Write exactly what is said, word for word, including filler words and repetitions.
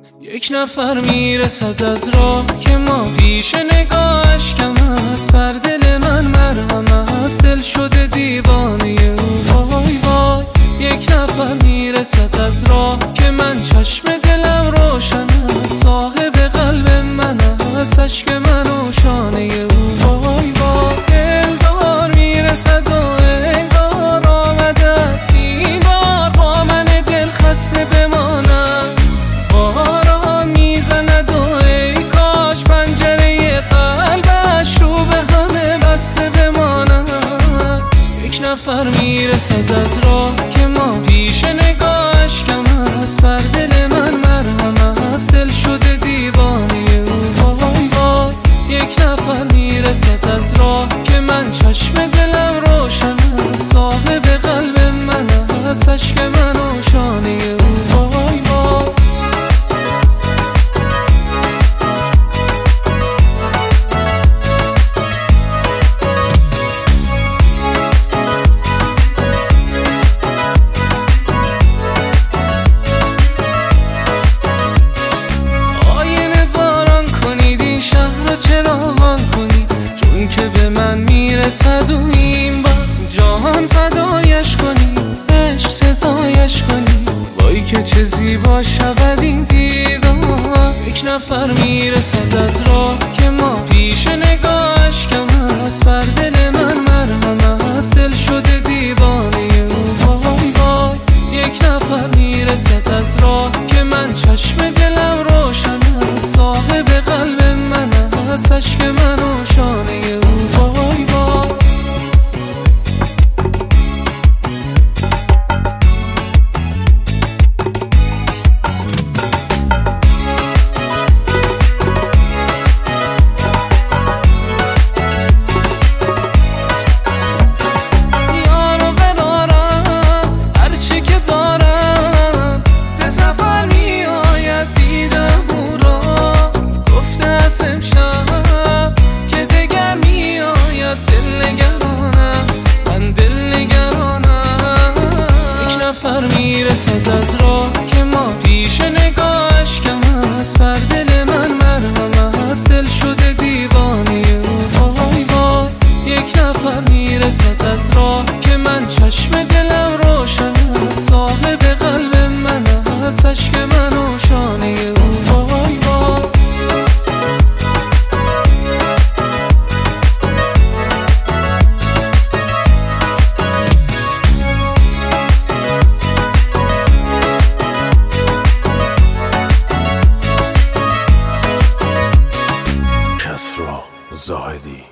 یک نفر میرسد از راه که ما پیش نگاهش کم است، بر دل من مرهم است، دل شده دیوانه او. وای وای یک نفر میرسد از راه که من چشم دلم روشن است، صاحب قلب من است، عشق من و شانه او. وای وای دلدار میرسد و انگار آمده است این بار با من دل خسته بمانم، باران میزند و ای کاش پنجره قلبش رو به همه بسته بمانم. یک نفر میرسد از راه که ما پیش نگاهش کم است، بر دل من مرهم است، دل شده دیوانه او. وای وای یک نفر میرسد از راه که من چشم دلم روشن است، صاحب قلب من است، عشق من و شانه او. وای وای چراغان کنی چون که به من میرسد و این بار جهان فدایش کنی، عشق صدایش کنی. وای که چه زیبا شود این دیدار. یک نفر میرسد از راه که ما پیش نگاهش کم است، بر دل من مرهم است، دل شده دیوانه او. وای وای یک نفر میرسد از راه که من چشم دلم روشن است، صاحب قلب من است، عشق من و شانه او. وای وای یارو برارم هرچی که دارم، ز سفر می آید دیدم او را، گفته است امشب که دگر می آید، دل نگرانم من، دل نگرانم. یک نفر میرسد از راه که ما پیش نگاهش کم است، بر دل من مرهم است، دل شده دیوانه او. وای وای یک نفر میرسد از راه که من چشم دلم روشن است، صاحب قلب من است، عشق من و شانه او. وای وای کسری زاهدی.